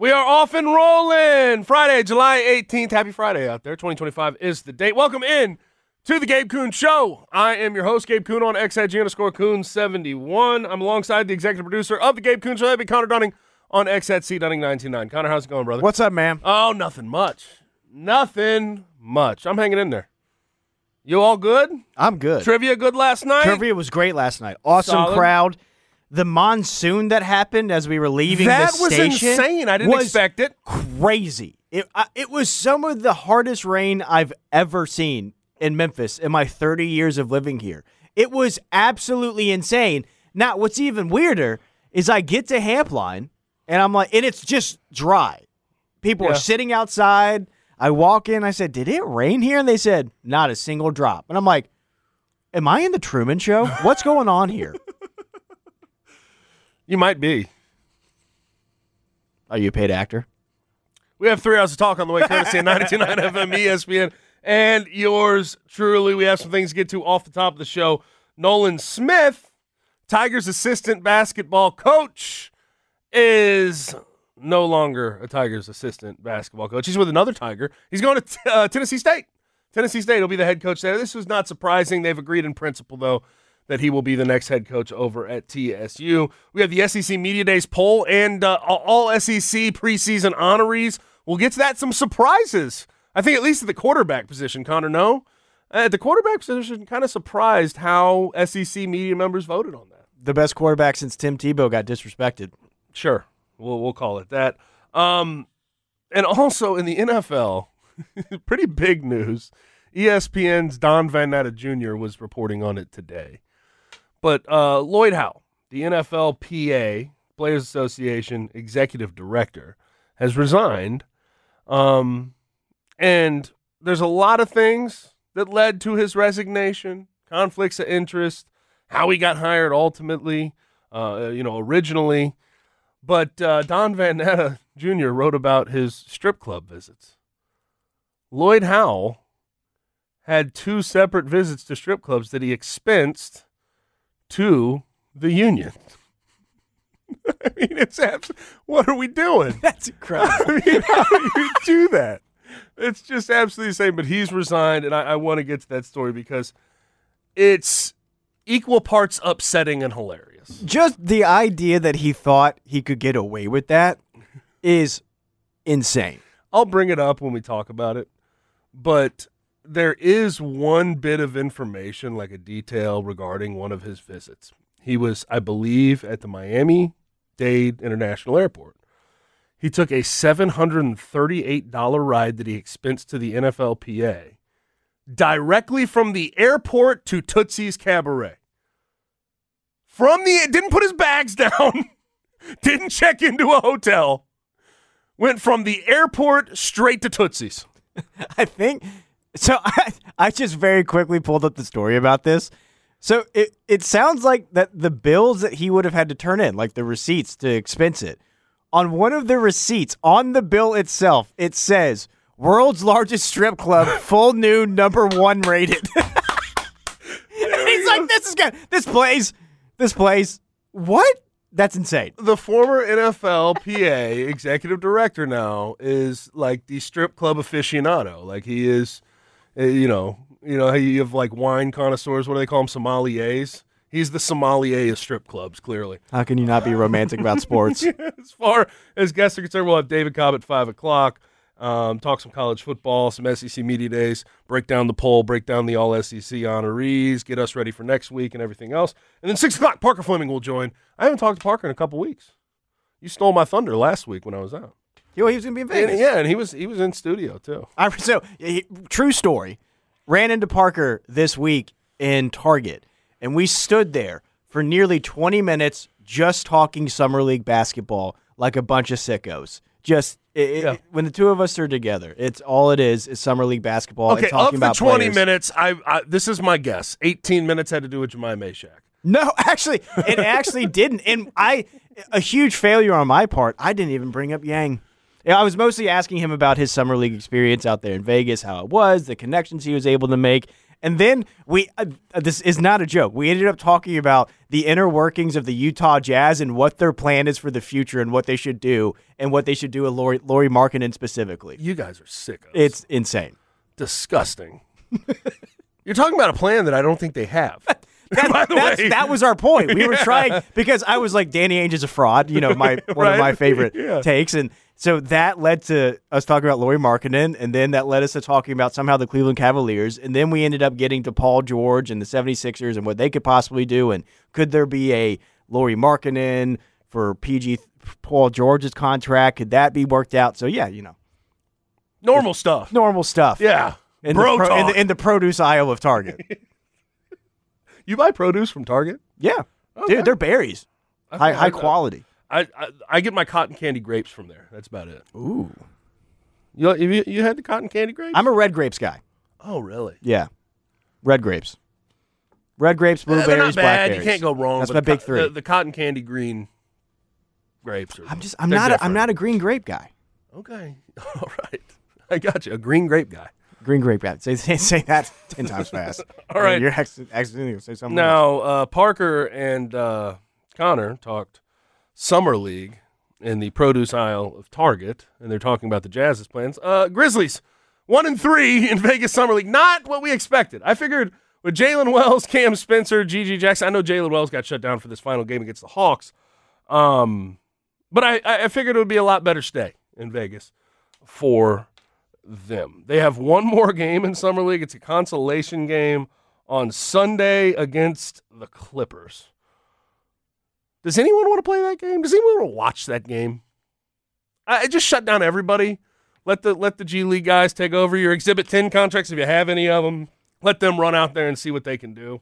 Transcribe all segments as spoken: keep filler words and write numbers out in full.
We are off and rolling. Friday, July eighteenth. Happy Friday out there. twenty twenty-five is the date. Welcome in to the Gabe Kuhn Show. I am your host, Gabe Kuhn, on X I G underscore Kuhn seventy-one. I'm alongside the executive producer of the Gabe Kuhn Show. That'd be Connor Dunning on X at C Dunning nine two nine. Connor, how's it going, brother? What's up, man? Oh, nothing much. Nothing much. I'm hanging in there. You all good? I'm good. Trivia good last night? Trivia was great last night. Awesome Solid. crowd. The monsoon that happened as we were leaving that the station was insane. I didn't was expect it. Crazy. It, I, it was some of the hardest rain I've ever seen in Memphis in my thirty years of living here. It was absolutely insane. Now, what's even weirder is I get to Hampline, and I'm like, and it's just dry. People Yeah. are sitting outside. I walk in. I said, did it rain here? And they said, not a single drop. And I'm like, am I in the Truman Show? What's going on here? You might be. Are you a paid actor? We have three hours to talk on the way, courtesy of ninety-two point nine F M E S P N and yours truly. We have some things to get to off the top of the show. Nolan Smith, Tigers assistant basketball coach, is no longer a Tigers assistant basketball coach. He's with another Tiger. He's going to t- uh, Tennessee State. Tennessee State will be the head coach there. This was not surprising. They've agreed in principle, though, that he will be the next head coach over at T S U. We have the S E C Media Days poll and uh, all S E C preseason honorees. We'll get to that. Some surprises. I think at least at the quarterback position, Connor, no? At the quarterback position, kind of surprised how S E C media members voted on that. The best quarterback since Tim Tebow got disrespected. Sure. We'll, we'll call it that. Um, and also in the N F L, pretty big news. E S P N's Don Van Natta Junior was reporting on it today. But uh, Lloyd Howell, the N F L P A, Players Association Executive Director, has resigned. Um, and there's a lot of things that led to his resignation, conflicts of interest, how he got hired ultimately, uh, you know, originally. But uh, Don Van Natta Junior wrote about his strip club visits. Lloyd Howell had two separate visits to strip clubs that he expensed to the union. I mean, it's abs- what are we doing? That's incredible. I mean, how do you do that? It's just absolutely insane. But he's resigned, and I, I want to get to that story because it's equal parts upsetting and hilarious. Just the idea that he thought he could get away with that is insane. I'll bring it up when we talk about it, but there is one bit of information, like a detail regarding one of his visits. He was, I believe, at the Miami-Dade International Airport. He took a seven hundred thirty-eight dollars ride that he expensed to the N F L P A directly from the airport to Tootsie's Cabaret. From the, didn't put his bags down, didn't check into a hotel, went from the airport straight to Tootsie's. I think, so I, I just very quickly pulled up the story about this. So it, it sounds like that the bills that he would have had to turn in, like the receipts to expense it, on one of the receipts, on the bill itself, it says, world's largest strip club, full new, number one rated. And he's like, this is good. This place, this place, what? That's insane. The former N F L P A executive director now is like the strip club aficionado. Like he is, uh, you know, you know how you have like wine connoisseurs. What do they call them? Sommeliers. He's the sommelier of strip clubs, clearly. How can you not be romantic about sports? As far as guests are concerned, we'll have David Cobb at five o'clock. Um, talk some college football, some S E C Media Days, break down the poll, break down the all S E C honorees, get us ready for next week and everything else. And then six o'clock, Parker Fleming will join. I haven't talked to Parker in a couple weeks. You stole my thunder last week when I was out. Yo, he was going to be in Vegas. And, yeah, and he was he was in studio, too. I, so, he, true story. Ran into Parker this week in Target, and we stood there for nearly twenty minutes just talking Summer League basketball like a bunch of sickos. Just it, Yeah. it, when the two of us are together, it's all it is is Summer League basketball Okay, and talking of the about twenty players. minutes, I, I this is my guess. eighteen minutes had to do with Jemai Meshack. No, actually, it actually didn't. And I, a huge failure on my part, I didn't even bring up Yang. Yeah, I was mostly asking him about his Summer League experience out there in Vegas, how it was, the connections he was able to make. And then we, uh, this is not a joke, we ended up talking about the inner workings of the Utah Jazz and what their plan is for the future and what they should do and what they should do with Lauri, Lauri Markkanen specifically. You guys are sick of It's insane. Disgusting. You're talking about a plan that I don't think they have. That, By the that's, way. that was our point. We were Yeah. trying, because I was like, Danny Ainge is a fraud, you know, my one Right? of my favorite Yeah. takes. And so that led to us talking about Lauri Markkanen, and then that led us to talking about somehow the Cleveland Cavaliers. And then we ended up getting to Paul George and the seventy-sixers and what they could possibly do. And could there be a Lauri Markkanen for P G Paul George's contract? Could that be worked out? So, yeah, you know, Normal stuff. normal stuff. Yeah. In, Bro the, pro- in, talk. the, in the produce aisle of Target. You buy produce from Target? Yeah. Okay. Dude, they're berries. I- High, I- high quality. I, I I get my cotton candy grapes from there. That's about it. Ooh. You you, you had the cotton candy grapes? I'm a red grapes guy. oh, really? Yeah. Red grapes. Red grapes, Eh, They're blueberries, not bad. blackberries. You can't go wrong. That's but my the big co- three. The, the cotton candy green grapes are. I'm just I'm they're not a, I'm different. not a green grape guy. Okay. All right. I got you. A green grape guy. Green grape guy. Say say, say that ten times fast. All right. You're ex- accidentally gonna say something else. Now, uh, Parker and uh, Connor talked Summer League in the produce aisle of Target, and they're talking about the Jazz's plans. Uh, Grizzlies, one and three in Vegas Summer League. Not what we expected. I figured with Jalen Wells, Cam Spencer, Gigi Jackson. I know Jalen Wells got shut down for this final game against the Hawks, um, but I, I figured it would be a lot better stay in Vegas for them. They have one more game in Summer League. It's a consolation game on Sunday against the Clippers. Does anyone want to play that game? Does anyone want to watch that game? I I just shut down everybody. Let the let the G League guys take over your Exhibit ten contracts if you have any of them. Let them run out there and see what they can do.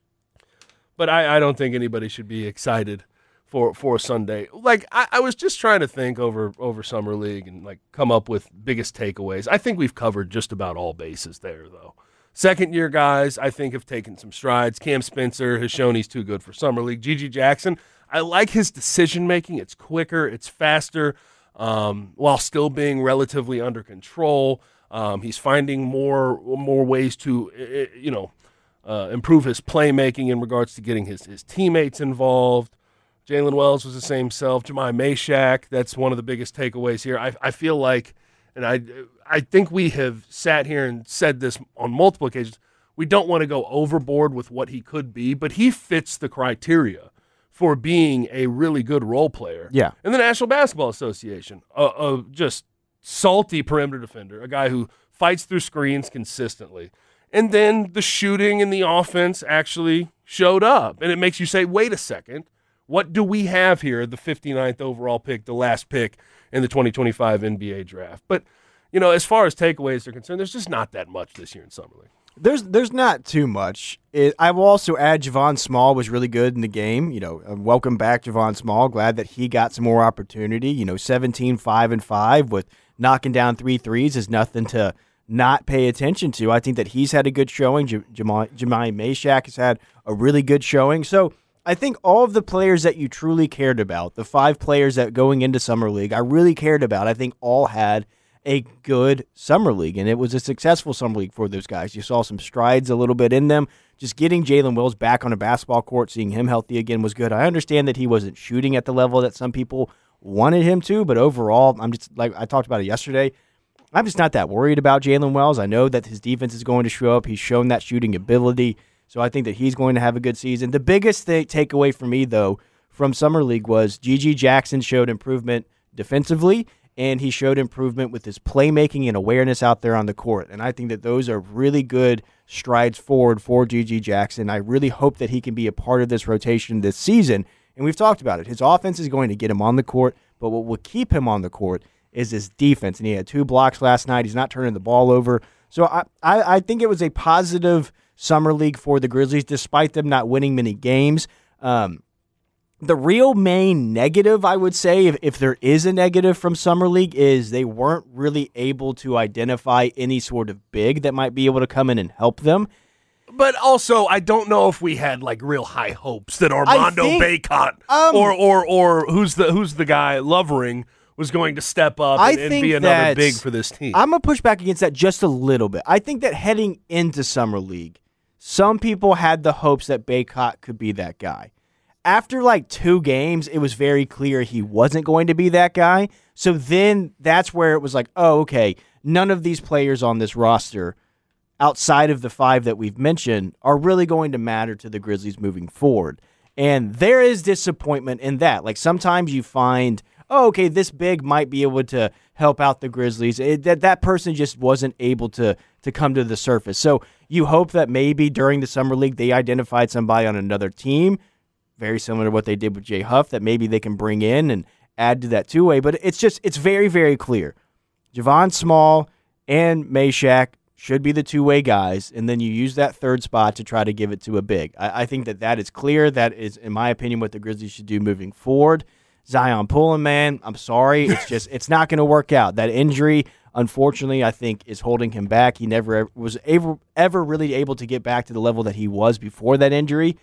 But I, I don't think anybody should be excited for for Sunday. Like I, I was just trying to think over over Summer League and like come up with biggest takeaways. I think we've covered just about all bases there, though. Second year guys, I think, have taken some strides. Cam Spencer has shown he's too good for Summer League. Gigi Jackson, I like his decision making. It's quicker, it's faster, um, while still being relatively under control. Um, he's finding more more ways to, uh, you know, uh, improve his playmaking in regards to getting his, his teammates involved. Jalen Wells was the same self. Jemai Meshack, that's one of the biggest takeaways here. I, I feel like, and I, I think we have sat here and said this on multiple occasions, we don't want to go overboard with what he could be, but he fits the criteria for being a really good role player. Yeah. In the National Basketball Association, a, a just salty perimeter defender, a guy who fights through screens consistently. And then the shooting and the offense actually showed up. And it makes you say, wait a second, what do we have here, the fifty-ninth overall pick, the last pick in the twenty twenty-five N B A draft? But, you know, as far as takeaways are concerned, there's just not that much this year in Summer League. There's there's not too much. It, I will also add Javon Small was really good in the game. You know, uh, welcome back, Javon Small. Glad that he got some more opportunity. You know, seventeen, five, and five with knocking down three threes is nothing to not pay attention to. I think that he's had a good showing. J- Jemai Jemai Meshack has had a really good showing. So I think all of the players that you truly cared about, the five players that going into Summer League, I really cared about, I think all had a good Summer League, and it was a successful Summer League for those guys. You saw some strides a little bit in them. Just getting Jalen Wells back on a basketball court, seeing him healthy again was good. I understand that he wasn't shooting at the level that some people wanted him to, but overall, I'm just, like I talked about it yesterday, I'm just not that worried about Jalen Wells. I know that his defense is going to show up. He's shown that shooting ability, so I think that he's going to have a good season. The biggest thing, takeaway for me, though, from Summer League was Gigi Jackson showed improvement defensively, and he showed improvement with his playmaking and awareness out there on the court. And I think that those are really good strides forward for Gigi Jackson. I really hope that he can be a part of this rotation this season. And we've talked about it. His offense is going to get him on the court, but what will keep him on the court is his defense. And he had two blocks last night. He's not turning the ball over. So I, I, I think it was a positive Summer League for the Grizzlies, despite them not winning many games. Um, The real main negative, I would say, if, if there is a negative from Summer League, is they weren't really able to identify any sort of big that might be able to come in and help them. But also, I don't know if we had like real high hopes that Armando think, Bacot um, or or or who's the who's the guy Lovering was going to step up I and, and think be another that's- big for this team. I'm going to push back against that just a little bit. I think that heading into Summer League, some people had the hopes that Bacot could be that guy. After like two games, it was very clear he wasn't going to be that guy. So then that's where it was like, oh, okay, none of these players on this roster outside of the five that we've mentioned are really going to matter to the Grizzlies moving forward. And there is disappointment in that. Like sometimes you find, oh, okay, this big might be able to help out the Grizzlies. It, that that person just wasn't able to to come to the surface. So you hope that maybe during the Summer League they identified somebody on another team, very similar to what they did with Jay Huff, that maybe they can bring in and add to that two-way. But it's just, it's very, very clear. Javon Small and Meshack should be the two-way guys, and then you use that third spot to try to give it to a big. I, I think that that is clear. That is, in my opinion, what the Grizzlies should do moving forward. Zion Pullen, man, I'm sorry. It's just, it's not going to work out. That injury, unfortunately, I think is holding him back. He never was ever, ever really able to get back to the level that he was before that injury.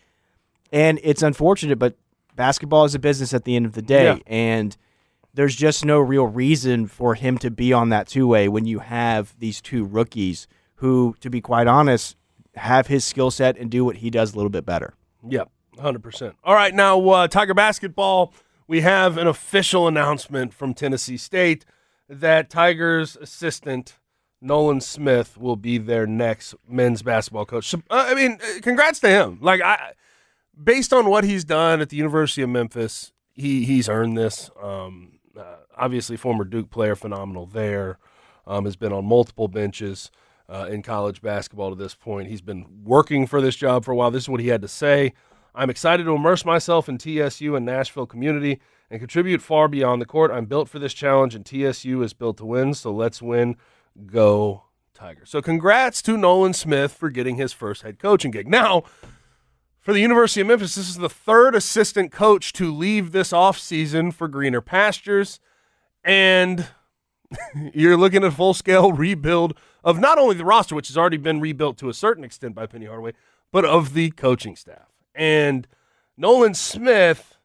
And it's unfortunate, but basketball is a business at the end of the day, Yeah. and there's just no real reason for him to be on that two-way when you have these two rookies who, to be quite honest, have his skill set and do what he does a little bit better. Yep, one hundred percent. All right, now uh, Tiger basketball, we have an official announcement from Tennessee State that Tigers assistant Nolan Smith will be their next men's basketball coach. So, uh, I mean, uh, congrats to him. Like, I, based on what he's done at the University of Memphis, he he's earned this. Um, uh, obviously, former Duke player, phenomenal there. Um, has been on multiple benches uh, in college basketball to this point. He's been working for this job for a while. This is what he had to say. I'm excited to immerse myself in T S U and Nashville community and contribute far beyond the court. I'm built for this challenge, and T S U is built to win, so let's win. Go Tigers. So congrats to Nolan Smith for getting his first head coaching gig. Now, for the University of Memphis, this is the third assistant coach to leave this offseason for greener pastures, and you're looking at a full-scale rebuild of not only the roster, which has already been rebuilt to a certain extent by Penny Hardaway, but of the coaching staff. And Nolan Smith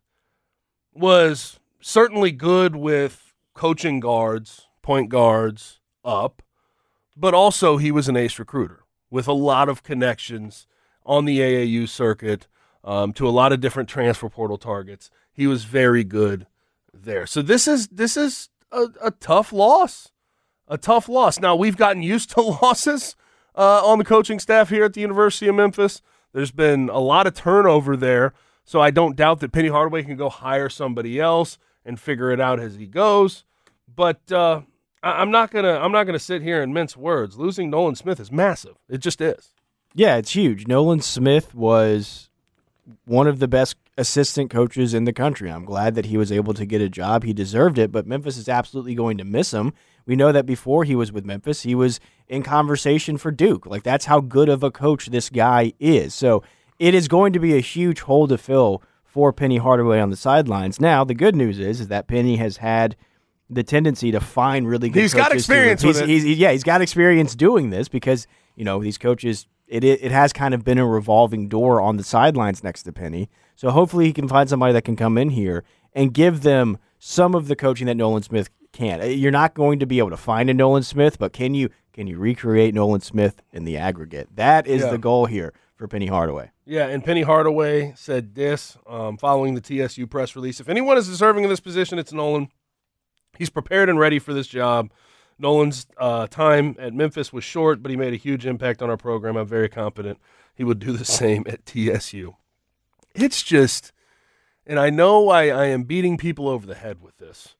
was certainly good with coaching guards, point guards up, but also he was an ace recruiter with a lot of connections on the A A U circuit um, to a lot of different transfer portal targets. He was very good there. So this is this is a, a tough loss, a tough loss. Now, we've gotten used to losses uh, on the coaching staff here at the University of Memphis. There's been a lot of turnover there, so I don't doubt that Penny Hardaway can go hire somebody else and figure it out as he goes. But uh, I, I'm not gonna I'm not gonna sit here and mince words. Losing Nolan Smith is massive. It just is. Yeah, it's huge. Nolan Smith was one of the best assistant coaches in the country. I'm glad that he was able to get a job. He deserved it, but Memphis is absolutely going to miss him. We know that before he was with Memphis, he was in conversation for Duke. Like, that's how good of a coach this guy is. So it is going to be a huge hole to fill for Penny Hardaway on the sidelines. Now, the good news is, is that Penny has had the tendency to find really good he's coaches. He's got experience to, with he's, it. He's, yeah, he's got experience doing this because, you know, these coaches, it, it it has kind of been a revolving door on the sidelines next to Penny. So hopefully he can find somebody that can come in here and give them some of the coaching that Nolan Smith can. You're not going to be able to find a Nolan Smith, but can you can you recreate Nolan Smith in the aggregate? That is yeah. the goal here for Penny Hardaway. Yeah, and Penny Hardaway said this um, following the T S U press release. If anyone is deserving of this position, it's Nolan. He's prepared and ready for this job. Nolan's uh, time at Memphis was short, but he made a huge impact on our program. I'm very confident he would do the same at T S U. It's just, and I know I, I am beating people over the head with this,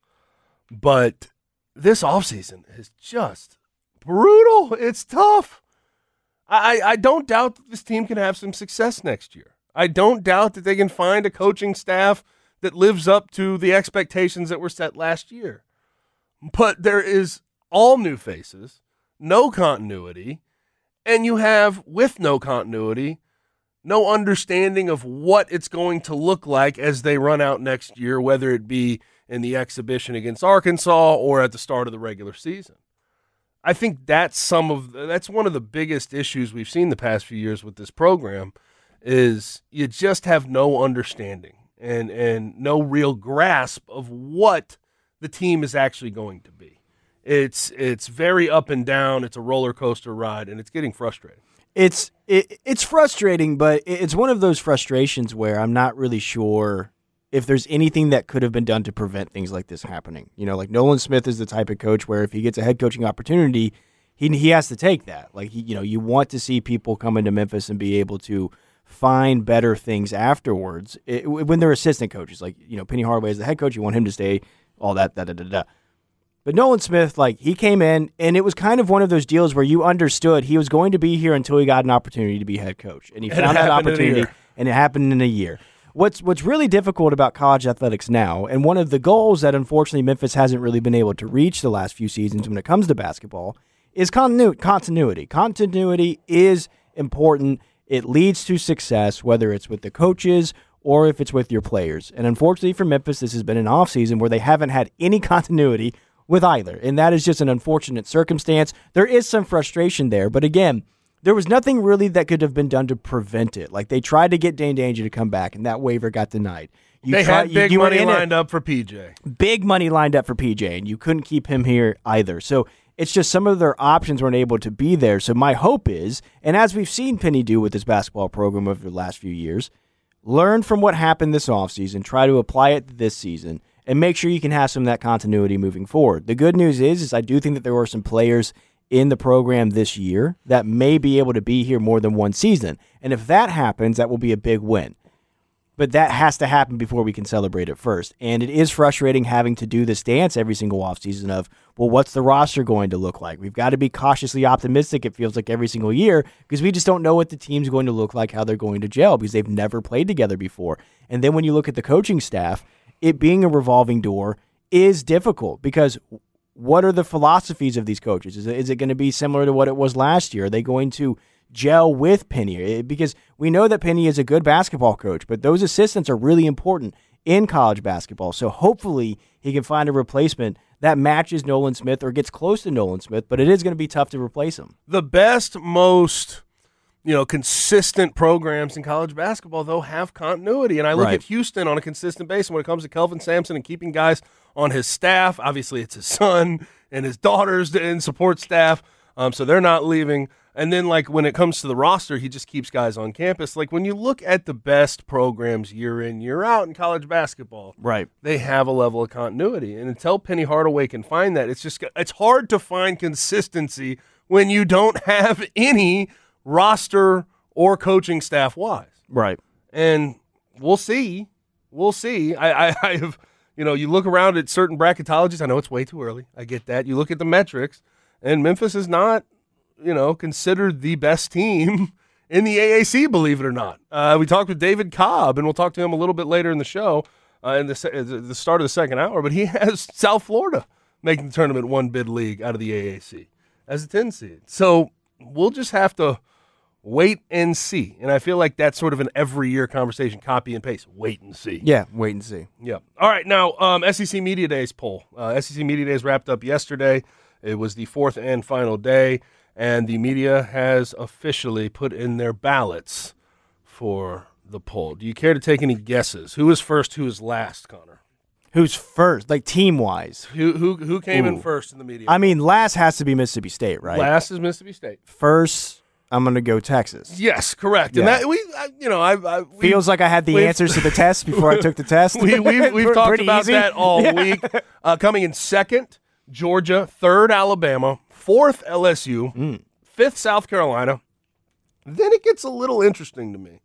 but this offseason is just brutal. It's tough. I, I don't doubt that this team can have some success next year. I don't doubt that they can find a coaching staff that lives up to the expectations that were set last year. But there is all new faces, no continuity, and you have, with no continuity, no understanding of what it's going to look like as they run out next year, whether it be in the exhibition against Arkansas or at the start of the regular season. I think that's some of that's one of the biggest issues we've seen the past few years with this program is you just have no understanding and and no real grasp of what the team is actually going to be. It's it's very up and down. It's a roller coaster ride, and it's getting frustrating. It's it, it's frustrating, but it's one of those frustrations where I'm not really sure if there's anything that could have been done to prevent things like this happening. You know, like Nolan Smith is the type of coach where if he gets a head coaching opportunity, he he has to take that. Like, he, you know, you want to see people come into Memphis and be able to find better things afterwards it, when they're assistant coaches. Like, you know, Penny Hardaway is the head coach. You want him to stay, all that, da da da da. But Nolan Smith, like, he came in, and it was kind of one of those deals where you understood he was going to be here until he got an opportunity to be head coach. And he And found it that happened in a opportunity, year. and it happened in a year. What's what's really difficult about college athletics now, and one of the goals that unfortunately Memphis hasn't really been able to reach the last few seasons when it comes to basketball, is continu- continuity. Continuity is important. It leads to success, whether it's with the coaches or if it's with your players. And unfortunately for Memphis, this has been an offseason where they haven't had any continuity with either, and that is just an unfortunate circumstance. There is some frustration there, but again, there was nothing really that could have been done to prevent it. Like, they tried to get Dane Danger to come back, and that waiver got denied. You They try- had you- big you were money in it- lined up for P J. big money lined up for P J, and you couldn't keep him here either. So it's just some of their options weren't able to be there. So my hope is, and as we've seen Penny do with this basketball program over the last few years, learn from what happened this offseason, try to apply it this season, and make sure you can have some of that continuity moving forward. The good news is, is I do think that there were some players in the program this year that may be able to be here more than one season. And if that happens, that will be a big win. But that has to happen before we can celebrate it first. And it is frustrating having to do this dance every single offseason of, well, what's the roster going to look like? We've got to be cautiously optimistic, it feels like, every single year, because we just don't know what the team's going to look like, how they're going to gel, because they've never played together before. And then when you look at the coaching staff, it being a revolving door is difficult, because what are the philosophies of these coaches? Is it, is it going to be similar to what it was last year? Are they going to gel with Penny? Because we know that Penny is a good basketball coach, but those assistants are really important in college basketball. So hopefully he can find a replacement that matches Nolan Smith or gets close to Nolan Smith, but it is going to be tough to replace him. The best, most, you know, consistent programs in college basketball, though, have continuity. And I look Right. at Houston on a consistent basis when it comes to Kelvin Sampson and keeping guys on his staff. Obviously, it's his son and his daughters in support staff, um, so they're not leaving. And then, like, when it comes to the roster, he just keeps guys on campus. Like, when you look at the best programs year in, year out in college basketball, Right. they have a level of continuity. And until Penny Hardaway can find that, it's just it's hard to find consistency when you don't have any roster or coaching staff wise. Right. And we'll see. We'll see. I, I, I have, you know, you look around at certain bracketologies. I know it's way too early. I get that. You look at the metrics, and Memphis is not, you know, considered the best team in the A A C, believe it or not. Uh, we talked with David Cobb, and we'll talk to him a little bit later in the show, uh, in the, se- the start of the second hour. But he has South Florida making the tournament one bid league out of the A A C as a ten seed. So we'll just have to wait and see. And I feel like that's sort of an every year conversation, copy and paste. Wait and see. Yeah, wait and see. Yeah. All right. Now, um, S E C Media Days poll. Uh, S E C Media Days wrapped up yesterday. It was the fourth and final day, and the media has officially put in their ballots for the poll. Do you care to take any guesses? Who is first? Who is last, Connor? Who's first, like team-wise? Who who who came in Ooh. first in the media? I mean, last has to be Mississippi State, right? Last is Mississippi State. First, I'm going to go Texas. Yes, correct. And Yeah. that we, I, you know, I, I we, Feels like I had the we've- answers to the test before I took the test. we, we've we've talked Pretty about easy. that all Yeah. week. Uh, coming in second, Georgia. Third, Alabama. Fourth, L S U. Mm. Fifth, South Carolina. Then it gets a little interesting to me.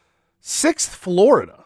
Sixth, Florida.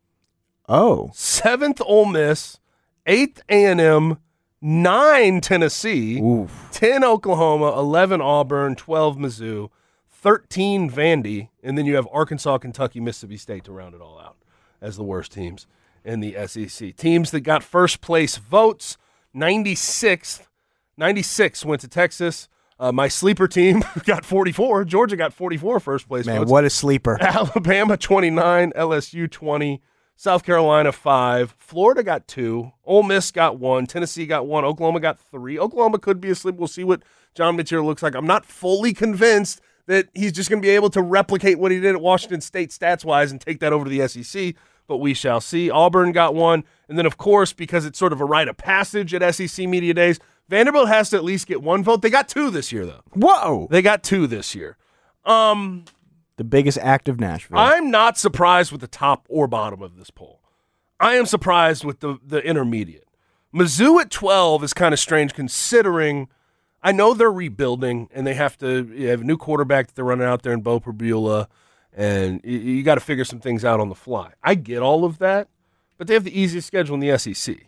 Oh. Seventh, Ole Miss. Eighth, A and M. Nine, Tennessee. Oof. ten, Oklahoma. eleven, Auburn. twelve, Mizzou. thirteen, Vandy. And then you have Arkansas, Kentucky, Mississippi State to round it all out as the worst teams in the S E C. Teams that got first place votes, ninety-sixth. ninety-six went to Texas. Uh, my sleeper team got forty-four. Georgia got forty-four first place Man, votes. what a sleeper. Alabama, twenty-nine. L S U, twenty. South Carolina, five. Florida got two. Ole Miss got one. Tennessee got one. Oklahoma got three. Oklahoma could be a sleeper. We'll see what John Mitchell looks like. I'm not fully convinced that he's just going to be able to replicate what he did at Washington State stats-wise and take that over to the S E C, but we shall see. Auburn got one. And then, of course, because it's sort of a rite of passage at S E C Media Days, Vanderbilt has to at least get one vote. They got two this year, though. Whoa. They got two this year. Um, The biggest act of Nashville. I'm not surprised with the top or bottom of this poll. I am surprised with the, the intermediate. Mizzou at twelve is kind of strange considering I know they're rebuilding and they have to you have a new quarterback that they're running out there in Bo Perbula, and you, you got to figure some things out on the fly. I get all of that, but they have the easiest schedule in the S E C.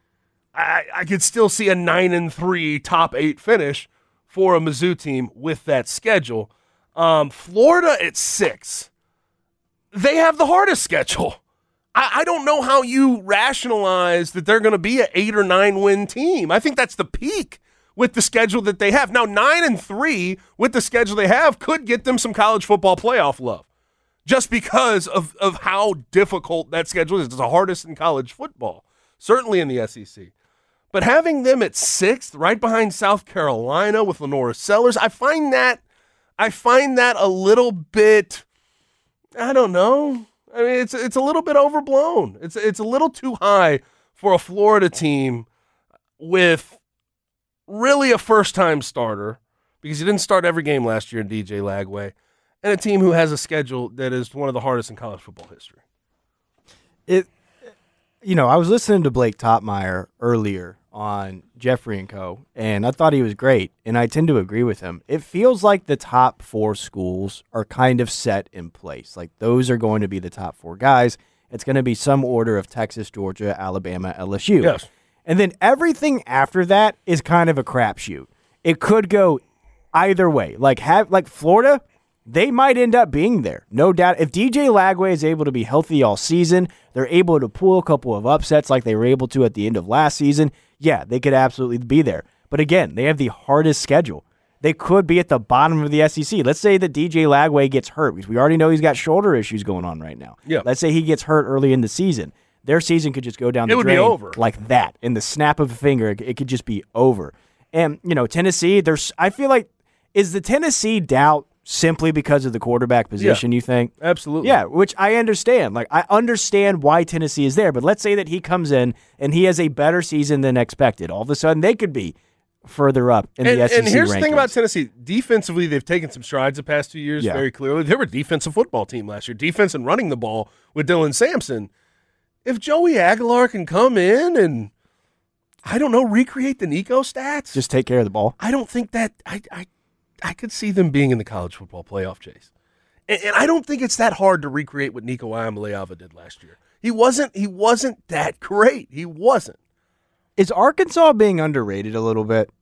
I, I could still see a nine and three top eight finish for a Mizzou team with that schedule. Um, Florida at six, they have the hardest schedule. I, I don't know how you rationalize that they're going to be an eight or nine win team. I think that's the peak with the schedule that they have. Now, nine and three with the schedule they have could get them some college football playoff love just because of, of how difficult that schedule is. It's the hardest in college football, certainly in the S E C. But having them at sixth, right behind South Carolina with Lenora Sellers, I find that I find that a little bit, I don't know. I mean, it's it's a little bit overblown. It's it's a little too high for a Florida team with really a first-time starter because he didn't start every game last year in D J Lagway, and a team who has a schedule that is one of the hardest in college football history. It, you know, I was listening to Blake Topmeyer earlier on Jeffrey and Co., and I thought he was great, and I tend to agree with him. It feels like the top four schools are kind of set in place. Like, those are going to be the top four guys. It's going to be some order of Texas, Georgia, Alabama, L S U. Yes. And then everything after that is kind of a crapshoot. It could go either way. Like, have like Florida, they might end up being there, no doubt. If D J Lagway is able to be healthy all season, they're able to pull a couple of upsets like they were able to at the end of last season, yeah, they could absolutely be there. But again, they have the hardest schedule. They could be at the bottom of the S E C. Let's say that D J Lagway gets hurt, because we already know he's got shoulder issues going on right now. Yeah. Let's say he gets hurt early in the season. Their season could just go down the It would drain be over. like that. In the snap of a finger, it, it could just be over. And, you know, Tennessee, there's. I feel like, is the Tennessee doubt simply because of the quarterback position, Yeah. you think? Absolutely. Yeah, which I understand. Like, I understand why Tennessee is there, but let's say that he comes in and he has a better season than expected. All of a sudden, they could be further up in and, the S E C and here's rankings. the thing about Tennessee. Defensively, they've taken some strides the past two years, Yeah. very clearly. They were a defensive football team last year. Defense and running the ball with Dylan Sampson. If Joey Aguilar can come in and, I don't know, recreate the Nico stats, Just take care of the ball. I don't think that I I, I could see them being in the college football playoff chase. And, and I don't think it's that hard to recreate what Nico Iamaleava did last year. He wasn't he wasn't that great. He wasn't. Is Arkansas being underrated a little bit?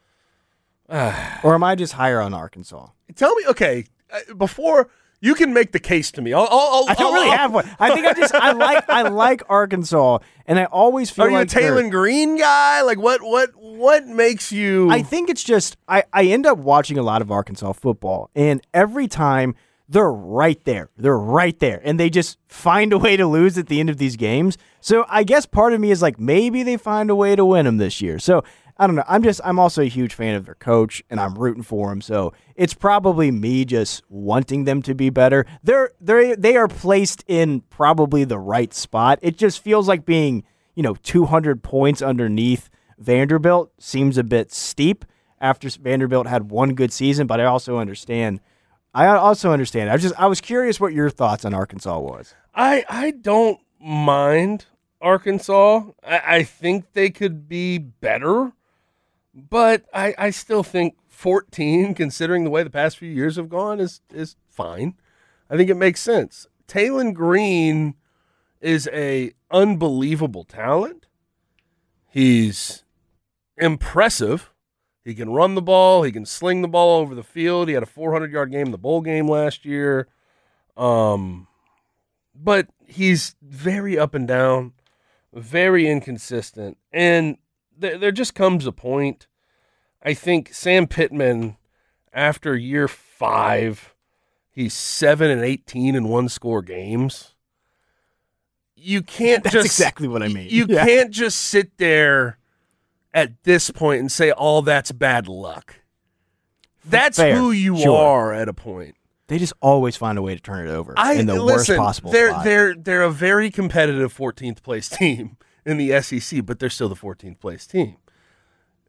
Or am I just higher on Arkansas? Tell me, okay, uh, before you can make the case to me. I'll, I'll, I'll, I don't I'll- really I'll- have one. I think I just I like I like Arkansas, and I always feel Are you like a they're- Taylon Green guy? Like what? What? What makes you? I think it's just I, I end up watching a lot of Arkansas football, and every time they're right there. They're right there, and they just find a way to lose at the end of these games. So I guess part of me is like, maybe they find a way to win them this year. So I don't know. I'm just I'm also a huge fan of their coach, and I'm rooting for him. So it's probably me just wanting them to be better. They're they they are placed in probably the right spot. It just feels like being, you know, two hundred points underneath Vanderbilt seems a bit steep after Vanderbilt had one good season, but I also understand I also understand. I just I was curious what your thoughts on Arkansas was. I I don't mind Arkansas. I, I think they could be better, but I, I still think fourteen, considering the way the past few years have gone, is is fine. I think it makes sense. Taylon Green is a unbelievable talent. He's impressive. He can run the ball. He can sling the ball over the field. He had a four hundred yard game in the bowl game last year. Um, but he's very up and down, very inconsistent. And th- there just comes a point, I think Sam Pittman, after year five, he's seven and eighteen in one-score games. You can't That's just exactly what I mean. You Yeah. can't just sit there at this point and say, "Oh, that's bad luck." That's Fair. who you Sure. are at a point. They just always find a way to turn it over I in the listen, worst possible They're spot. they're they're a very competitive fourteenth place team in the S E C, but they're still the fourteenth place team.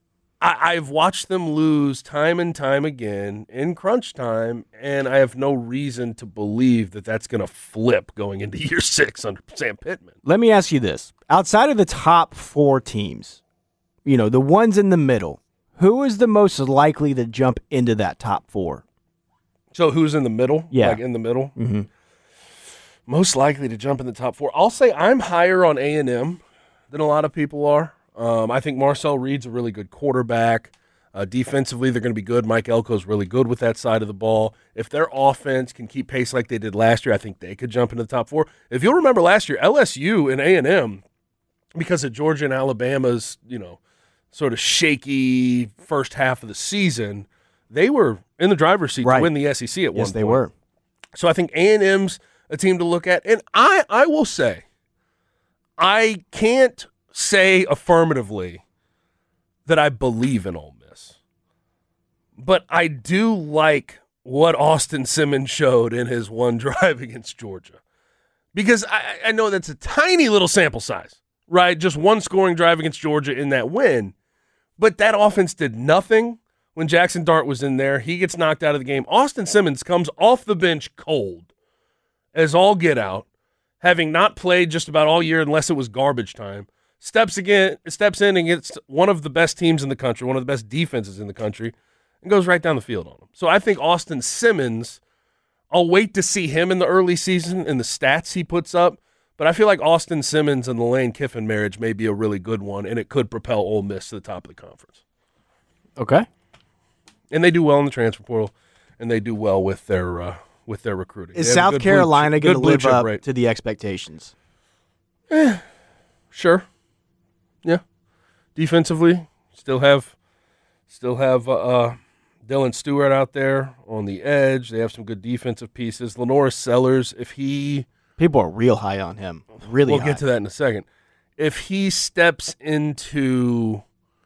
I, I've watched them lose time and time again in crunch time, and I have no reason to believe that that's going to flip going into year six under Sam Pittman. Let me ask you this. Outside of the top four teams, you know, the ones in the middle, who is the most likely to jump into that top four? So who's in the middle? Yeah. Like in the middle? Mm-hmm. Most likely to jump in the top four. I'll say I'm higher on A and M than a lot of people are. Um, I think Marcel Reed's a really good quarterback. Uh, defensively, they're going to be good. Mike Elko's really good with that side of the ball. If their offense can keep pace like they did last year, I think they could jump into the top four. If you'll remember last year, L S U and A and M, because of Georgia and Alabama's, you know, sort of shaky first half of the season, they were in the driver's seat Right. to win the S E C at one point. Yes, they were. So I think A and M's a team to look at. And I, I will say, I can't say affirmatively that I believe in Ole Miss. But I do like what Austin Simmons showed in his one drive against Georgia. Because I, I know that's a tiny little sample size, right? Just one scoring drive against Georgia in that win. But that offense did nothing when Jackson Dart was in there. He gets knocked out of the game. Austin Simmons comes off the bench cold as all get out, having not played just about all year unless it was garbage time. Steps again, steps in against one of the best teams in the country, one of the best defenses in the country, and goes right down the field on them. So I think Austin Simmons, I'll wait to see him in the early season and the stats he puts up, but I feel like Austin Simmons and the Lane Kiffin marriage may be a really good one, and it could propel Ole Miss to the top of the conference. Okay. And they do well in the transfer portal, and they do well with their uh, with their recruiting. Is They have a South good blue Carolina chip- going to good blue live chip up rate. to the expectations? Sure. Yeah. Defensively, still have still have uh, uh, Dylan Stewart out there on the edge. They have some good defensive pieces. Lenora Sellers, if he People are real high on him. Really we'll high. get to that in a second. If he steps into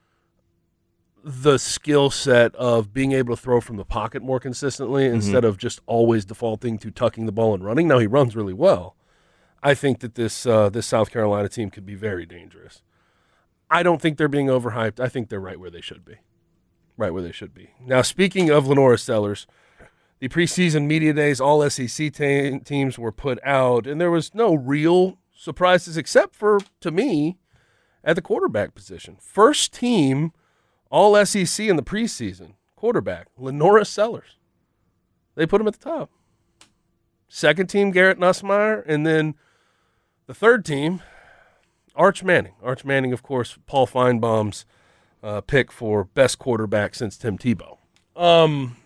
the skill set of being able to throw from the pocket more consistently Mm-hmm. instead of just always defaulting to tucking the ball and running. Now he runs really well. I think that this uh, this South Carolina team could be very dangerous. I don't think they're being overhyped. I think they're right where they should be. Right where they should be. Now, speaking of Lenora Sellers, the preseason media days, all S E C te- teams were put out, and there was no real surprises except for, to me, at the quarterback position. First team all S E C in the preseason, quarterback, Lenora Sellers. They put him at the top. Second team, Garrett Nussmeier, and then the third team, Arch Manning. Arch Manning, of course, Paul Feinbaum's uh, pick for best quarterback since Tim Tebow. Um,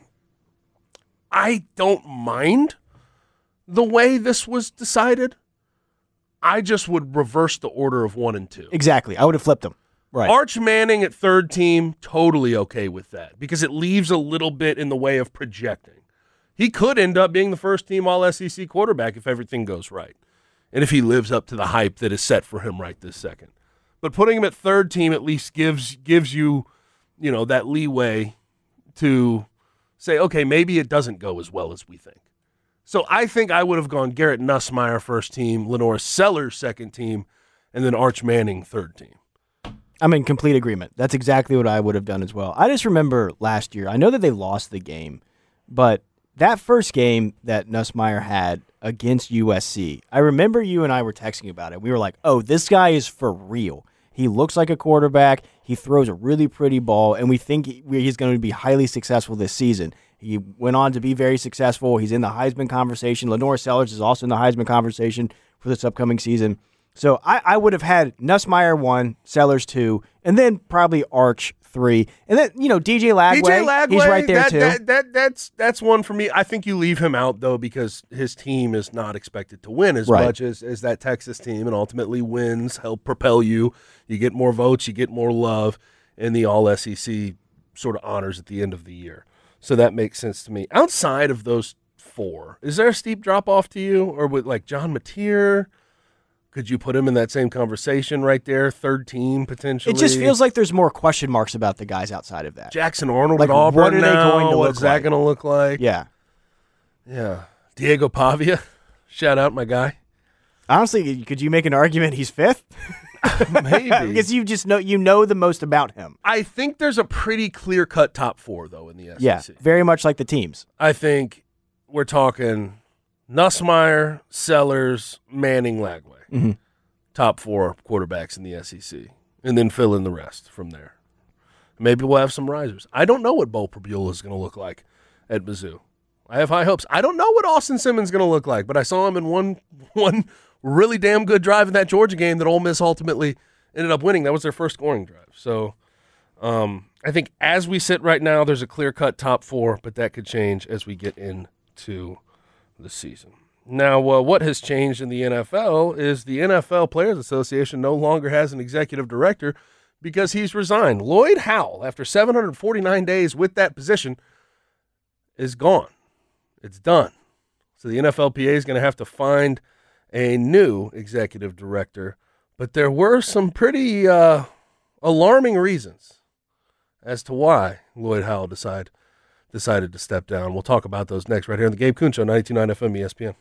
I don't mind the way this was decided. I just would reverse the order of one and two. Exactly. I would have flipped them. Right. Arch Manning at third team, totally okay with that because it leaves a little bit in the way of projecting. He could end up being the first team all S E C quarterback if everything goes right and if he lives up to the hype that is set for him right this second. But putting him at third team at least gives gives you, you know, that leeway to say, okay, maybe it doesn't go as well as we think. So I think I would have gone Garrett Nussmeier first team, Lenora Sellers second team, and then Arch Manning third team. I'm in complete agreement. That's exactly what I would have done as well. I just remember last year, I know that they lost the game, but that first game that Nussmeier had against U S C, I remember you and I were texting about it. We were like, oh, this guy is for real. He looks like a quarterback. He throws a really pretty ball, and we think he, he's going to be highly successful this season. He went on to be very successful. He's in the Heisman conversation. Lenora Sellers is also in the Heisman conversation for this upcoming season. So I, I would have had Nussmeier one, Sellers two, and then probably Arch three, and then you know D J Lagway, D J Lagway, he's right there that, too. That, that that's that's one for me. I think you leave him out though because his team is not expected to win as Right. much as, as that Texas team, and ultimately wins help propel you. You get more votes, you get more love in the All S E C sort of honors at the end of the year. So that makes sense to me. Outside of those four, is there a steep drop off to you, or with like John Mateer? Could you put him in that same conversation right there, third team potentially? It just feels like there's more question marks about the guys outside of that. Jackson Arnold Like, at Auburn what are they now. going to What's look that like? going to look like? Yeah. Yeah. Diego Pavia. Shout out, my guy. Honestly, could you make an argument he's fifth? Maybe. Because you just know you know the most about him. I think there's a pretty clear-cut top four, though, in the S E C. Yeah, very much like the teams. I think we're talking Nussmeier, Sellers, Manning, Lagway. Mm-hmm. Top four quarterbacks in the S E C. And then fill in the rest from there. Maybe we'll have some risers. I don't know what Bo Prabula is going to look like at Mizzou. I have high hopes. I don't know what Austin Simmons is going to look like, but I saw him in one one really damn good drive in that Georgia game that Ole Miss ultimately ended up winning. That was their first scoring drive. So um, I think as we sit right now, there's a clear-cut top four, but that could change as we get into the season. Now, uh, what has changed in the N F L is the N F L Players Association no longer has an executive director because he's resigned. Lloyd Howell, after seven hundred forty-nine days with that position, is gone. It's done. So the N F L P A is going to have to find a new executive director. But there were some pretty uh, alarming reasons as to why Lloyd Howell decide, decided to step down. We'll talk about those next right here on the Gabe Kuhn Show, ninety-two point nine F M E S P N.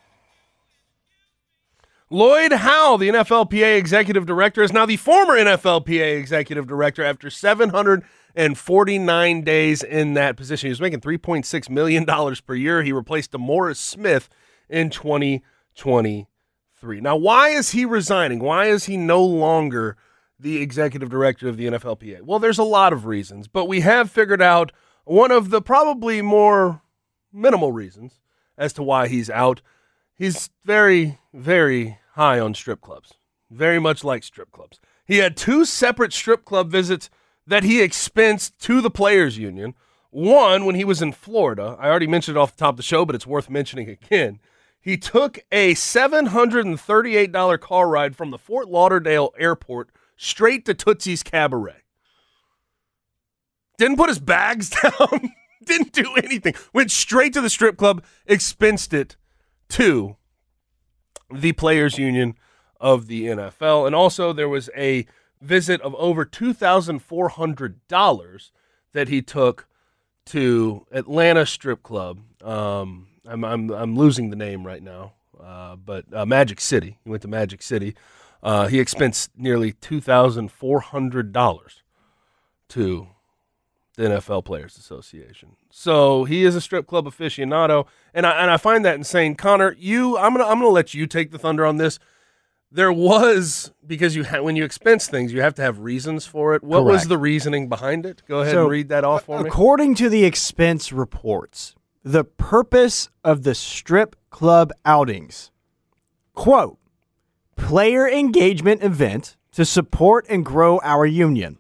Lloyd Howell, the N F L P A executive director, is now the former N F L P A executive director after seven hundred forty-nine days in that position. He was making three point six million dollars per year. He replaced DeMaurice Smith in twenty twenty-three. Now, why is he resigning? Why is he no longer the executive director of the N F L P A? Well, there's a lot of reasons, but we have figured out one of the probably more minimal reasons as to why he's out. He's very, very high on strip clubs, very much like strip clubs. He had two separate strip club visits that he expensed to the Players Union. One, when he was in Florida. I already mentioned it off the top of the show, but it's worth mentioning again. He took a seven hundred thirty-eight dollars car ride from the Fort Lauderdale airport straight to Tootsie's Cabaret. Didn't put his bags down. Didn't do anything. Went straight to the strip club, expensed it to the Players Union of the N F L. And also there was a visit of over two thousand four hundred dollars that he took to Atlanta Strip Club. Um, I'm, I'm I'm losing the name right now, uh, but uh, Magic City. He went to Magic City. Uh, he expensed nearly two thousand four hundred dollars to the N F L Players Association. So he is a strip club aficionado, and I and I find that insane. Connor, you, I'm gonna I'm gonna let you take the thunder on this. There was, because you ha- when you expense things, you have to have reasons for it. What Correct. was the reasoning behind it? Go ahead So, and read that off for me. According to the expense reports, the purpose of the strip club outings, quote, player engagement event to support and grow our union.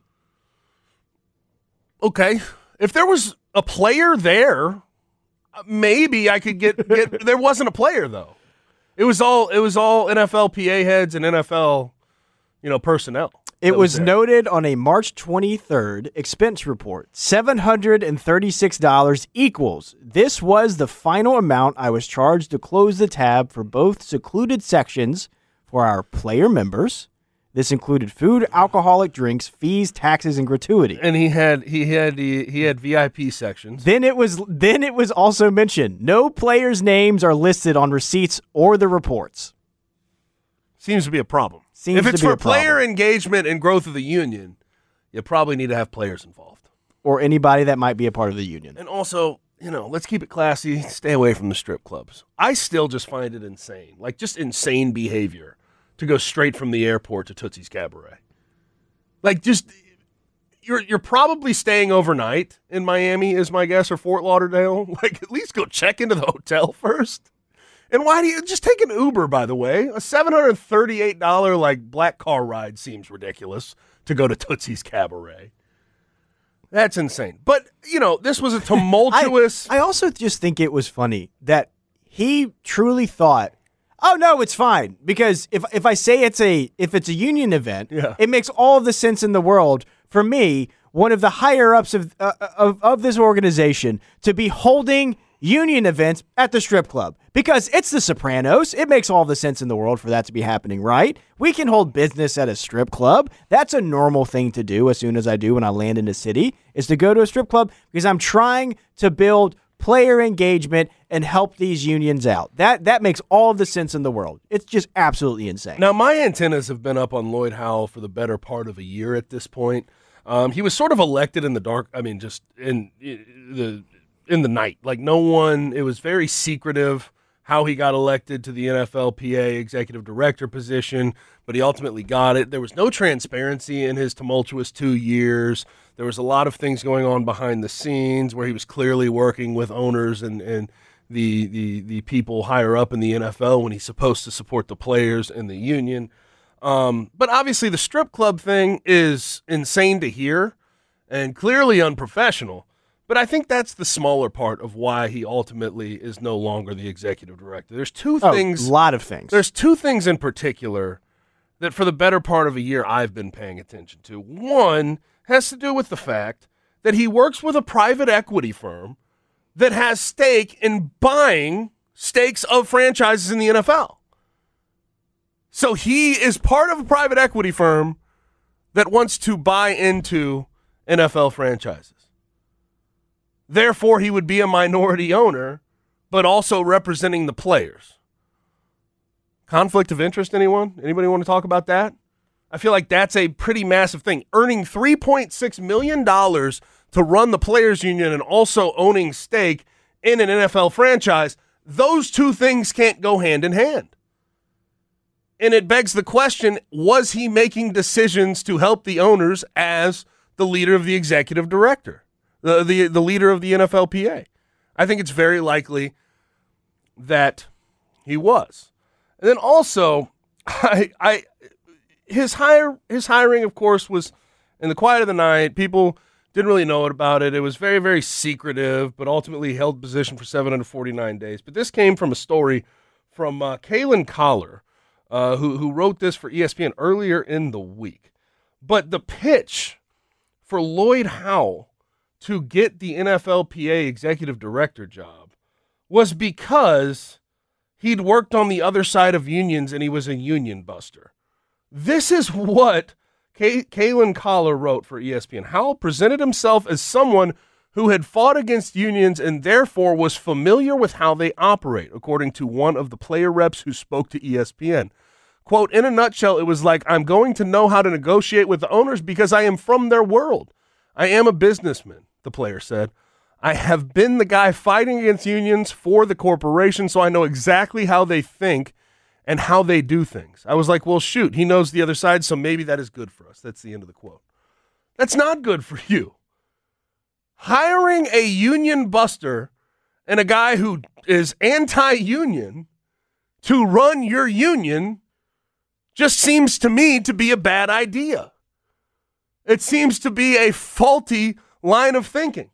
Okay, if there was a player there, maybe I could get, get there wasn't a player though. It was all it was all N F L P A heads and N F L, you know, personnel. It was, was noted on a March twenty-third expense report. seven hundred thirty-six dollars equals. This was the final amount I was charged to close the tab for both secluded sections for our player members. This included food, alcoholic drinks, fees, taxes, and gratuity. And he had he had the, he had V I P sections. Then it was then it was also mentioned no players' names are listed on receipts or the reports. Seems to be a problem. Seems if it's to be for a problem. player engagement and growth of the union, you probably need to have players involved. Or anybody that might be a part of the union. And also, you know, let's keep it classy. Stay away from the strip clubs. I still just find it insane, like just insane behavior to go straight from the airport to Tootsie's Cabaret. Like, just you're you're probably staying overnight in Miami, is my guess, or Fort Lauderdale. Like, at least go check into the hotel first. And why do you just take an Uber? By the way, a seven hundred thirty-eight dollars like black car ride seems ridiculous to go to Tootsie's Cabaret. That's insane. But you know, this was a tumultuous. I, I also just think it was funny that he truly thought, oh no, it's fine, because if if I say it's a if it's a union event, Yeah. it makes all of the sense in the world for me, one of the higher ups of uh, of of this organization, to be holding union events at the strip club, because it's the Sopranos. It makes all the sense in the world for that to be happening, right? We can hold business at a strip club. That's a normal thing to do as soon as I do when I land in a city, is to go to a strip club, because I'm trying to build player engagement and help these unions out. That that makes all the sense in the world. It's just absolutely insane. Now, my antennas have been up on Lloyd Howell for the better part of a year at this point. Um, he was sort of elected in the dark. I mean, just in, in the in the night. Like no one. It was very secretive how he got elected to the N F L P A executive director position, but he ultimately got it. There was no transparency in his tumultuous two years. There was a lot of things going on behind the scenes where he was clearly working with owners and, and the, the the people higher up in the N F L when he's supposed to support the players and the union. Um, but obviously the strip club thing is insane to hear and clearly unprofessional. But I think that's the smaller part of why he ultimately is no longer the executive director. There's two oh, things. A lot of things. There's two things in particular that for the better part of a year I've been paying attention to. One has to do with the fact that he works with a private equity firm that has stake in buying stakes of franchises in the N F L. So he is part of a private equity firm that wants to buy into N F L franchises. Therefore, he would be a minority owner, but also representing the players. Conflict of interest, anyone? Anybody want to talk about that? I feel like that's a pretty massive thing. Earning three point six million dollars to run the players union and also owning stake in an N F L franchise, those two things can't go hand in hand. And it begs the question, was he making decisions to help the owners as the leader of the executive director, the, the, the leader of the N F L P A? I think it's very likely that he was. And then also, I, I, his hire, his hiring, of course, was in the quiet of the night. People didn't really know about it. It was very, very secretive, but ultimately he held position for seven hundred forty-nine days. But this came from a story from uh, Kalen Collar, uh, who, who wrote this for E S P N earlier in the week. But the pitch for Lloyd Howell to get the N F L P A executive director job was because he'd worked on the other side of unions and he was a union buster. This is what K- Kalen Collar wrote for E S P N. Howell presented himself as someone who had fought against unions and therefore was familiar with how they operate, according to one of the player reps who spoke to E S P N. Quote, in a nutshell, it was like, I'm going to know how to negotiate with the owners because I am from their world. I am a businessman, the player said. I have been the guy fighting against unions for the corporation, so I know exactly how they think and how they do things. I was like, well, shoot, he knows the other side, so maybe that is good for us. That's the end of the quote. That's not good for you. Hiring a union buster and a guy who is anti-union to run your union just seems to me to be a bad idea. It seems to be a faulty line of thinking.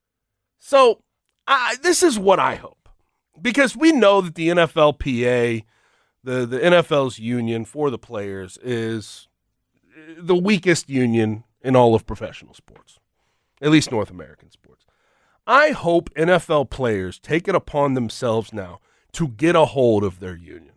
So I, this is what I hope, because we know that the N F L P A, the, the N F L's union for the players, is the weakest union in all of professional sports, at least North American sports. I hope N F L players take it upon themselves now to get a hold of their union,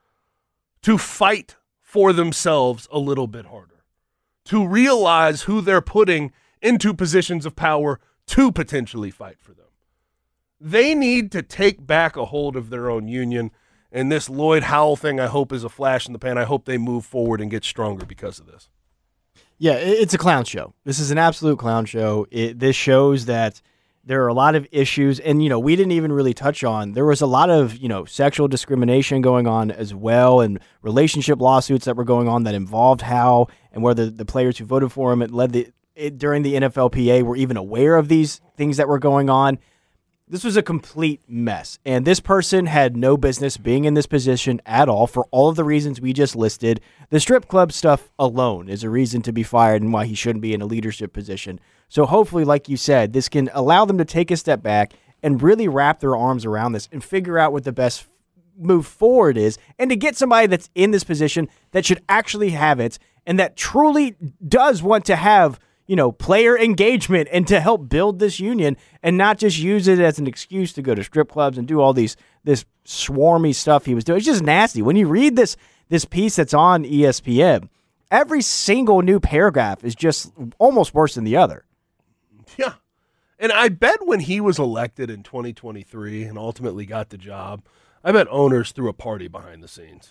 to fight for themselves a little bit harder, to realize who they're putting into positions of power to potentially fight for them. They need to take back a hold of their own union, and this Lloyd Howell thing, I hope, is a flash in the pan. I hope they move forward and get stronger because of this. Yeah, it's a clown show. This is an absolute clown show. It, this shows that there are a lot of issues, and, you know, we didn't even really touch on, there was a lot of, you know, sexual discrimination going on as well, and relationship lawsuits that were going on that involved Howell, and where the, the players who voted for him and led the it, during the N F L P A were even aware of these things that were going on. This was a complete mess, and this person had no business being in this position at all for all of the reasons we just listed. The strip club stuff alone is a reason to be fired and why he shouldn't be in a leadership position. So hopefully, like you said, this can allow them to take a step back and really wrap their arms around this and figure out what the best move forward is, and to get somebody that's in this position that should actually have it and that truly does want to have, you know, player engagement and to help build this union, and not just use it as an excuse to go to strip clubs and do all these this swarmy stuff he was doing. It's just nasty. When you read this this piece that's on E S P N, every single new paragraph is just almost worse than the other. Yeah. And I bet when he was elected in twenty twenty-three and ultimately got the job, I bet owners threw a party behind the scenes.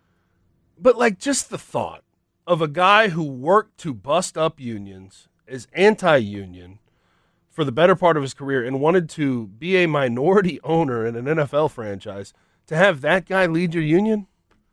But, like, just the thought of a guy who worked to bust up unions, is anti-union for the better part of his career, and wanted to be a minority owner in an N F L franchise, to have that guy lead your union,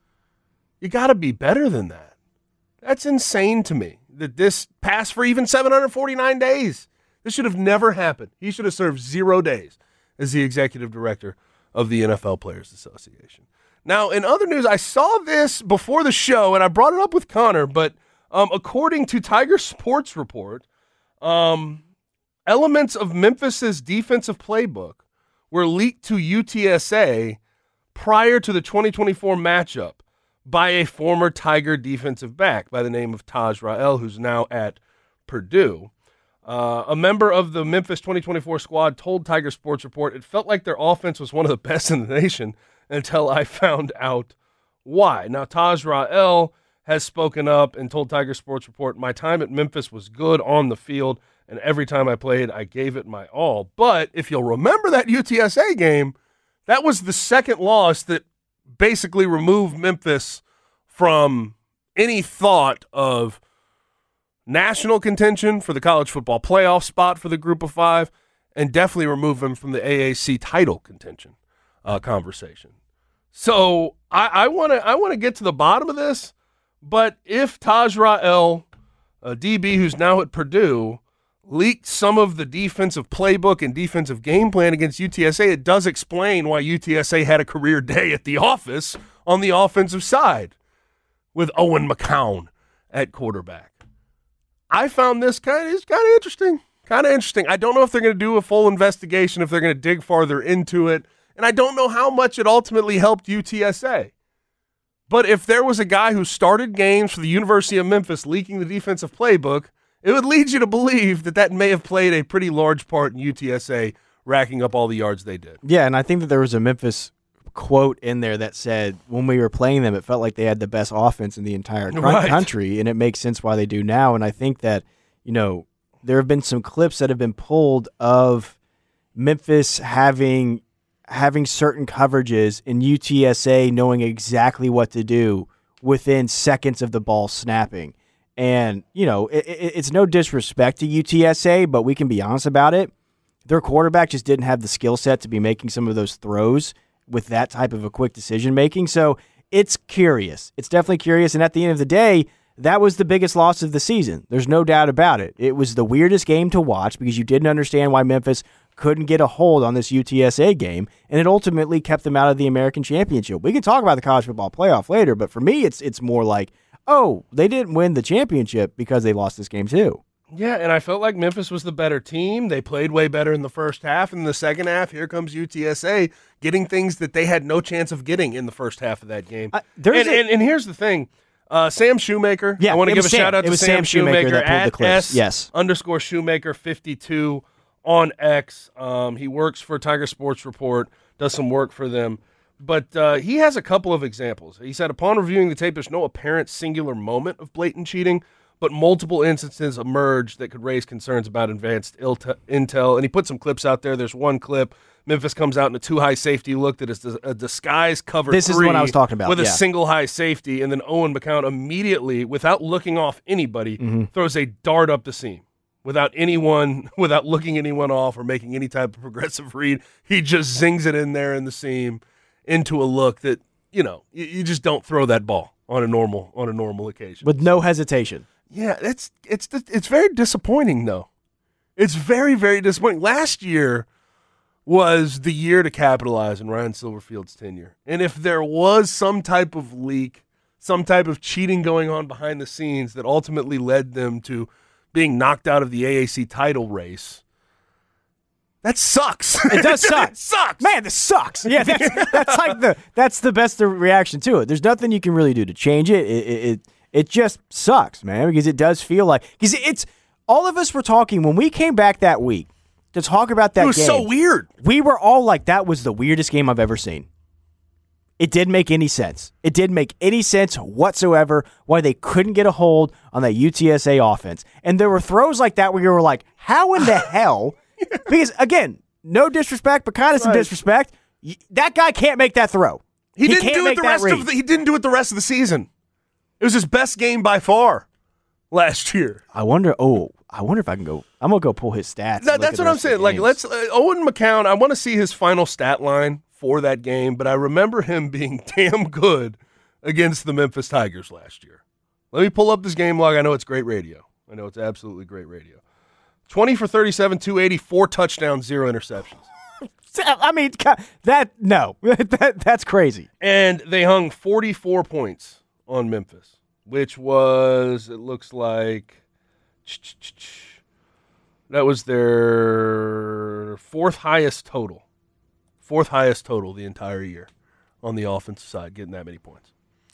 you got to be better than that. That's insane to me, that this passed for even seven hundred forty-nine days. This should have never happened. He should have served zero days as the executive director of the N F L Players Association. Now, in other news, I saw this before the show, and I brought it up with Connor, but um, according to Tiger Sports Report, um, elements of Memphis's defensive playbook were leaked to U T S A prior to the twenty twenty-four matchup by a former Tiger defensive back by the name of Taj Rael, who's now at Purdue. Uh, a member of the Memphis twenty twenty-four squad told Tiger Sports Report it felt like their offense was one of the best in the nation until I found out why. Now, Taj Rael has spoken up and told Tiger Sports Report, my time at Memphis was good on the field, and every time I played, I gave it my all. But if you'll remember that U T S A game, that was the second loss that basically removed Memphis from any thought of national contention for the college football playoff spot for the group of five, and definitely remove them from the A A C title contention uh, conversation. So I want to I want to get to the bottom of this, but if Taj Rael, a D B who's now at Purdue, leaked some of the defensive playbook and defensive game plan against U T S A, it does explain why U T S A had a career day at the office on the offensive side with Owen McCown at quarterback. I found this kind of kind of interesting, kind of interesting. I don't know if they're going to do a full investigation, if they're going to dig farther into it, and I don't know how much it ultimately helped U T S A. But if there was a guy who started games for the University of Memphis leaking the defensive playbook, it would lead you to believe that that may have played a pretty large part in U T S A racking up all the yards they did. Yeah, and I think that there was a Memphis quote in there that said when we were playing them, it felt like they had the best offense in the entire Right. country, and it makes sense why they do now. And I think that, you know, there have been some clips that have been pulled of Memphis having having certain coverages and U T S A knowing exactly what to do within seconds of the ball snapping. And, you know, it, it, it's no disrespect to U T S A, but we can be honest about it. Their quarterback just didn't have the skill set to be making some of those throws with that type of a quick decision-making. So it's curious. It's definitely curious. And at the end of the day, that was the biggest loss of the season. There's no doubt about it. It was the weirdest game to watch because you didn't understand why Memphis couldn't get a hold on this U T S A game, and it ultimately kept them out of the American Championship. We can talk about the college football playoff later, but for me, it's it's more like, oh, they didn't win the championship because they lost this game too. Yeah, and I felt like Memphis was the better team. They played way better in the first half. In the second half, here comes U T S A getting things that they had no chance of getting in the first half of that game. Uh, and, a, and, and here's the thing. Uh, Sam Shoemaker. Yeah, I want to give a Sam. shout-out it to was Sam, Sam Shoemaker, Shoemaker that pulled at the clips. S yes. underscore Shoemaker fifty-two on X. Um, he works for Tiger Sports Report, does some work for them. But uh, he has a couple of examples. He said, upon reviewing the tape, there's no apparent singular moment of blatant cheating, but multiple instances emerged that could raise concerns about advanced intel. And he put some clips out there. There's one clip. Memphis comes out in a two-high safety look that is a disguise cover This three is what I was talking about. with yeah. a single high safety, and then Owen McCown immediately, without looking off anybody, mm-hmm. throws a dart up the seam. Without anyone, without looking anyone off or making any type of progressive read, he just zings it in there in the seam into a look that, you know, you, you just don't throw that ball on a normal on a normal occasion. With no hesitation. Yeah, it's it's it's very disappointing though. It's very very disappointing. Last year was the year to capitalize on Ryan Silverfield's tenure. And if there was some type of leak, some type of cheating going on behind the scenes that ultimately led them to being knocked out of the A A C title race, that sucks. It does suck. It sucks. Man, this sucks. Yeah, that's, that's like the that's the best reaction to it. There's nothing you can really do to change it. It it it, it just sucks, man, because it does feel like because it's all of us were talking when we came back that week to talk about that game. It was game, so weird. We were all like, that was the weirdest game I've ever seen. It didn't make any sense. It didn't make any sense whatsoever why they couldn't get a hold on that U T S A offense. And there were throws like that where you were like, how in the hell Because, again, no disrespect, but kind of some Right. disrespect. Y- That guy can't make that throw. He, didn't can't do it make the that rest read. of the, he didn't do it the rest of the season. It was his best game by far last year. I wonder, oh, I wonder if I can go, I'm going to go pull his stats. and No, look that's at the what I'm rest of the saying. Like, games. let's uh, Owen McCown. I want to see his final stat line for that game, but I remember him being damn good against the Memphis Tigers last year. Let me pull up this game log. I know it's great radio. I know it's absolutely great radio. twenty for thirty-seven, two eighty, four touchdowns, zero interceptions. I mean, ca- that, no, that, that's crazy. And they hung forty-four points on Memphis, which was, it looks like, that was their fourth highest total. Fourth highest total the entire year on the offensive side, getting that many points.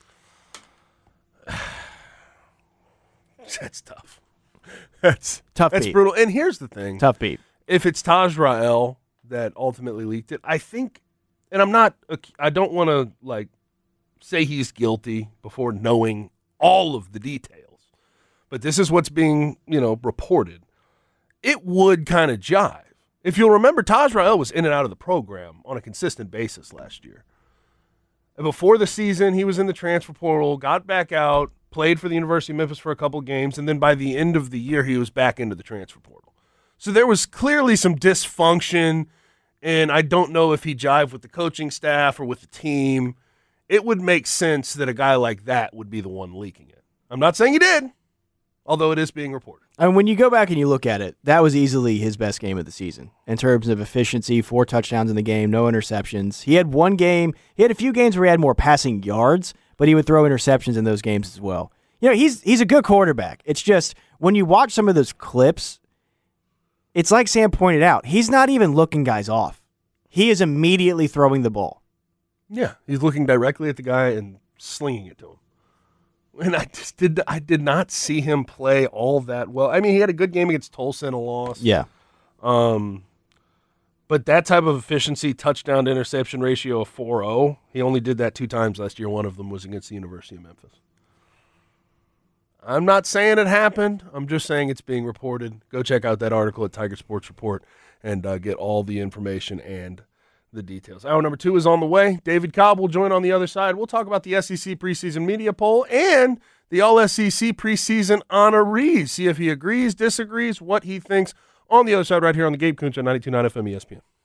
That's tough. That's Tough That's beat. brutal. And here's the thing. Tough beat. If it's Taj Rael that ultimately leaked it, I think, and I'm not, I don't want to like say he's guilty before knowing all of the details, but this is what's being, you know, reported. It would kind of jive. If you'll remember, Taj Rael was in and out of the program on a consistent basis last year. And before the season, he was in the transfer portal, got back out, played for the University of Memphis for a couple games, and then by the end of the year, he was back into the transfer portal. So there was clearly some dysfunction, and I don't know if he jived with the coaching staff or with the team. It would make sense that a guy like that would be the one leaking it. I'm not saying he did, although it is being reported. And when you go back and you look at it, that was easily his best game of the season in terms of efficiency, four touchdowns in the game, no interceptions. He had one game, he had a few games where he had more passing yards, but he would throw interceptions in those games as well. You know, he's he's a good quarterback. It's just when you watch some of those clips, it's like Sam pointed out, he's not even looking guys off. He is immediately throwing the ball. Yeah, he's looking directly at the guy and slinging it to him. And I just did I did not see him play all that well. I mean, he had a good game against Tulsa and a loss. Yeah. Um, but that type of efficiency, touchdown to interception ratio of four oh, he only did that two times last year. One of them was against the University of Memphis. I'm not saying it happened. I'm just saying it's being reported. Go check out that article at Tiger Sports Report and uh, get all the information and the details. Hour number two is on the way. David Cobb will join on the other side. We'll talk about the S E C preseason media poll and the All S E C preseason honorees. See if he agrees, disagrees, what he thinks on the other side right here on the Gabe Kuncha ninety-two point nine F M E S P N.